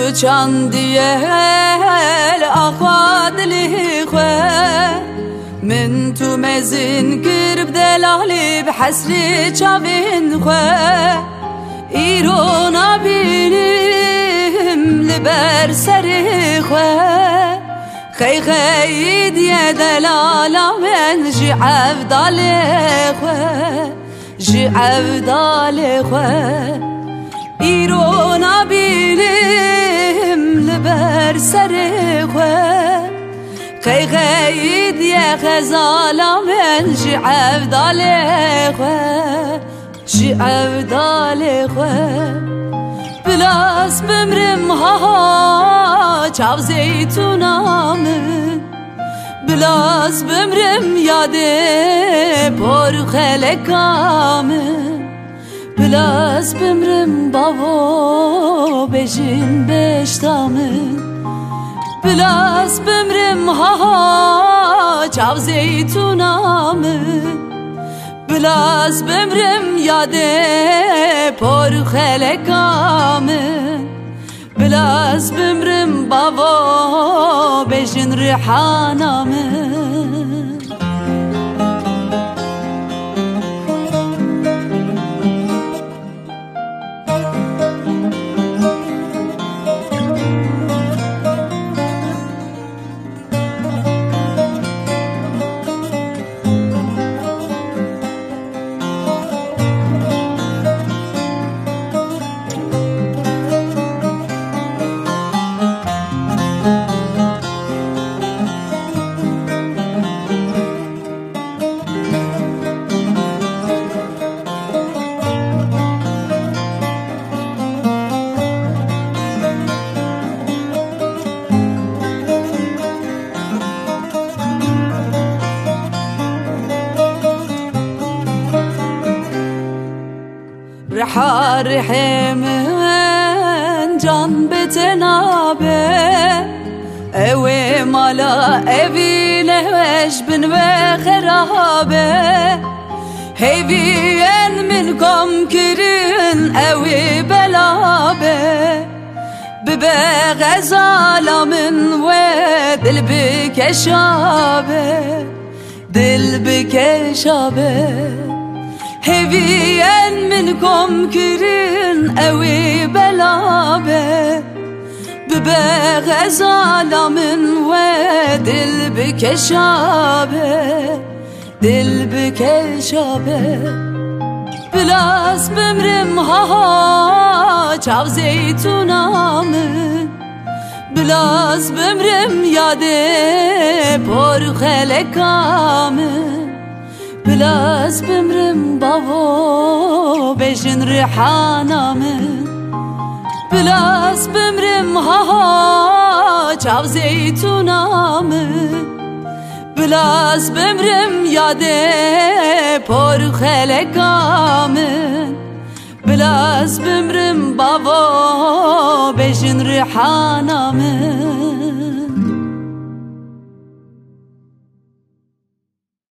چاندیل آخواد لیخوه من تو مزن قرب دلالی بحسري چاوین خوه ایرو نبینیم لبر سری خوه خی خی دیه دلالا من جی عفدال خوه جی عفدال خوه ایرو نبینیم لبر سری خوه خی خی دیه خزالا من جی عفدال خوه جی عفدال خوه بلاس بمرم ها چاو زیتونامن بلاس بمرم یاده پر خلکامن بلاس بمرم بابا بجین بشتامن بلاس بمرم ها چاو زیتونامن بلاس بمرم یاده پر خلکامن بلاس بمرم بابا بجن ریحانامن رحا رحي من جان بتنابه اوي مالا اوي لهوش بن وخرابه هيفين منكم كرين اوي بلابه ببغزالا من ودل بكشابه دل بكشابه هيفين منكم كرين اوي بلابه ببغزالا من ودل بكشابه دل بكشابه بلاس بمرم ها چاو زيتونامن بلاس بمرم یاده پر خلکامن بلاس بمرم بابا بجن ریحانامن بلاس بمرم ها چاو زیتونامن بلاس بمرم یاده پر خلکامن بلاس بمرم بابا بجن ریحانامن